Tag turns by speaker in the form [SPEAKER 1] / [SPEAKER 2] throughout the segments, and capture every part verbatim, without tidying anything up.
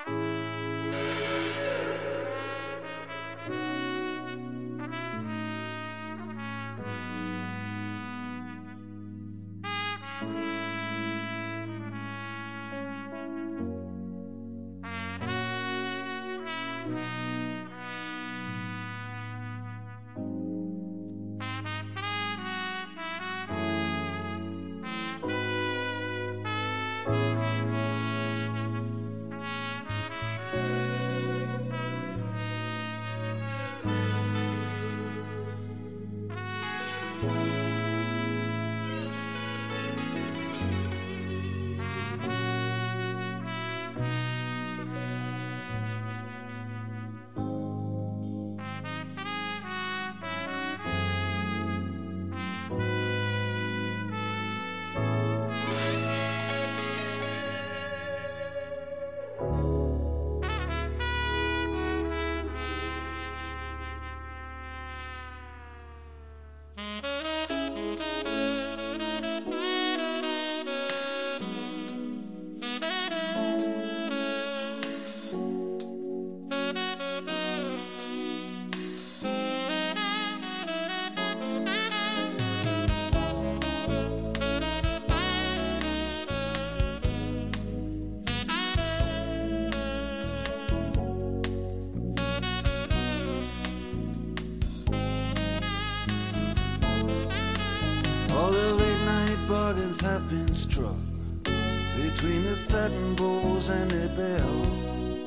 [SPEAKER 1] bargains have been struck between the satin bowls and their bells.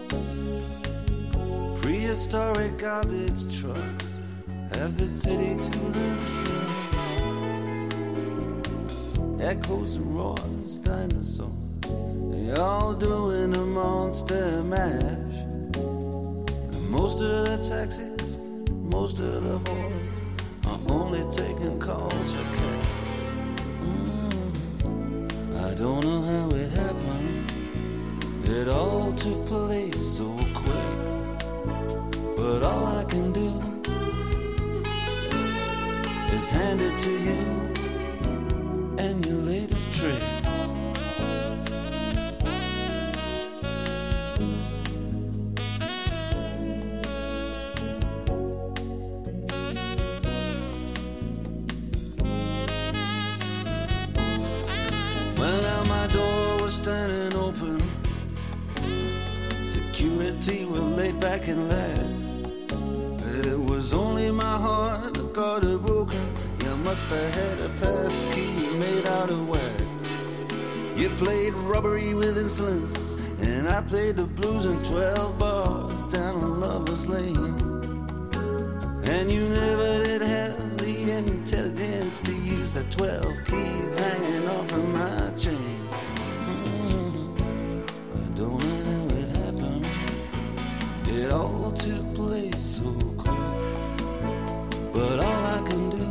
[SPEAKER 1] Prehistoric garbage trucks have the city to themselves. Echoes and roars, dinosaurs, they all doing a monster mash. And most of the taxis, most of the whores are only taking calls for cash. I don't know how it happened, it all took place so quick. But all I can do is hand it to you and your latest trick. Well, now my door was standing open, security were laid back and lax. It was only my heart that got it broken. You must have had a pass key made out of wax. You played robbery with insolence, and I played the blues in twelve bars down on Lover's Lane. And you never did have the intelligence to use the twelve keys hanging off of my chain. Mm-hmm. I don't know how it happened, it all took place so quick. But all I can do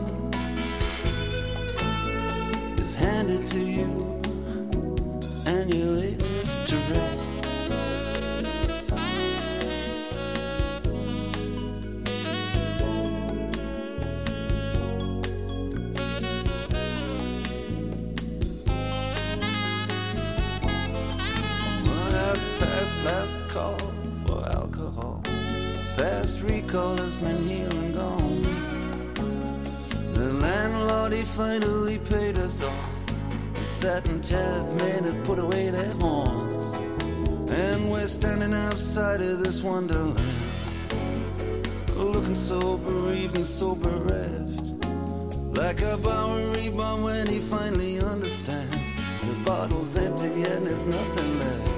[SPEAKER 1] is hand it to you and your latest trick. Last call for alcohol, fast recall has been here and gone. The landlord, he finally paid us all. The satin chairs men have put away their horns, and we're standing outside of this wonderland, looking so bereaved and so bereft, like a Bowery bum when he finally understands the bottle's empty and there's nothing left.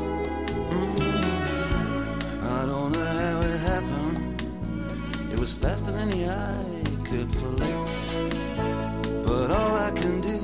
[SPEAKER 1] I don't know how it happened, it was faster than the eye could flick. But all I can do